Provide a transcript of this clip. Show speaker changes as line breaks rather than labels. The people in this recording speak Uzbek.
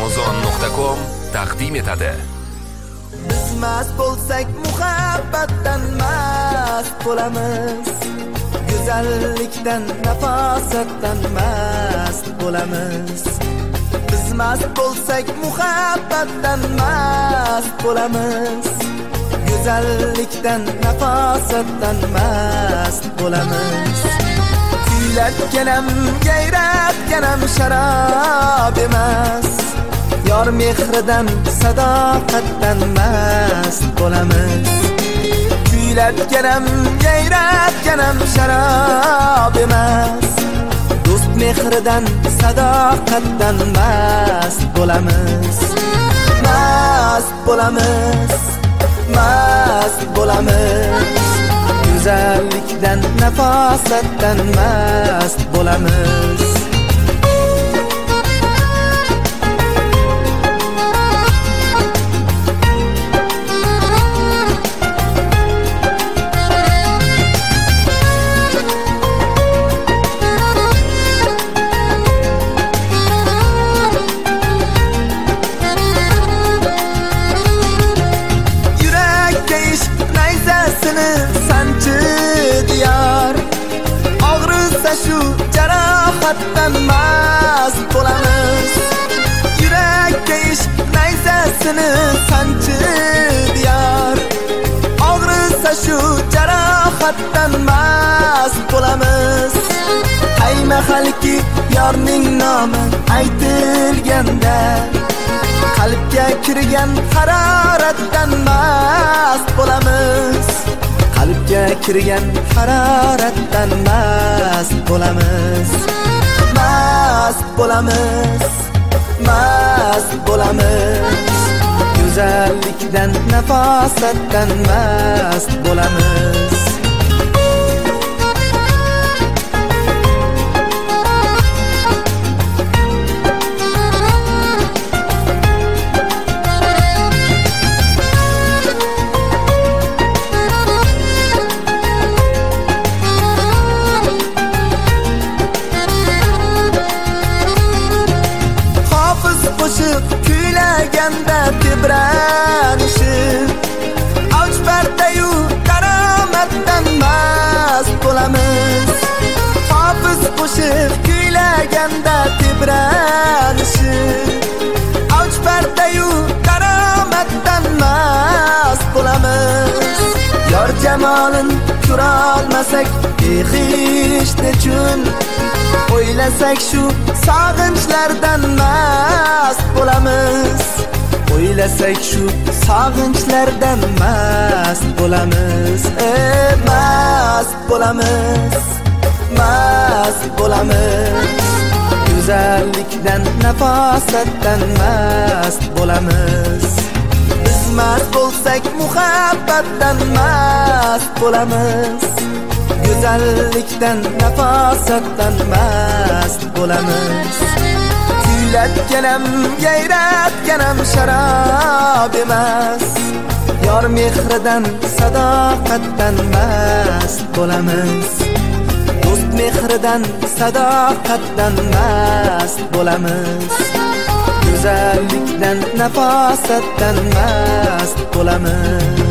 Amazon.com taqdim etadi.
Biz mast bo'lsak muhabbatdan mast bo'lamiz. Go'zallikdan, nafosatdan mast bo'lamiz. Biz mast bo'lsak muhabbatdan mast bo'lamiz. Go'zallikdan, nafosatdan mast bo'lamiz. Kuylatganam, gayratganam sharob emas. Yor mehridan, sadoqatdan mast bo'lamiz. Kuylatganam, gayratganam sharob emas. Do'st mehridan, sadoqatdan mast bo'lamiz. Mast bo'lamiz, mast bo'lamiz. Go'zallikdan, nafosatdan mast bo'lamiz. Shu jarohatdan mast bo'lamiz. Yurakka ishq nayzasini sanchi diyor. Og'risa shu jarohatdan mast bo'lamiz. Qaymahalki yorning nomi aytilganda, qalbga kirgan haroratdan mast bo'lamiz. Qalbga kirgan haroratdan mast bo'lamiz. Mast bo'lamiz, mast bo'lamiz. Go'zallikdan, nafosatdan mast bo'lamiz. Kuylaganda tebranishib, avj bardayu daromaddan mast bo'lamiz. Hofiz qo'shiq kuylaganda tebranishib, avj bardayu daromaddan mast bo'lamiz. Yor jamolin ko'rolmasak behish nechun, o'ylasak shu sog'inchlardan mast bo'lamiz. O'ylasak shu sog'inchlardan mast bo'lamiz. Mast bo'lamiz, mast bo'lamiz. Go'zallikdan, nafosatdan mast bo'lamiz. Biz mast bo'lsak muhabbatdan mast bo'lamiz. Go'zallikdan, nafosatdan mast bo'lamiz. Kuylatganam, gayratganam sharob emas. Yor mehridan, sadoqatdan mast bo'lamiz. Do'st mehridan, sadoqatdan mast bo'lamiz. Go'zallikdan, nafosatdan mast bo'lamiz.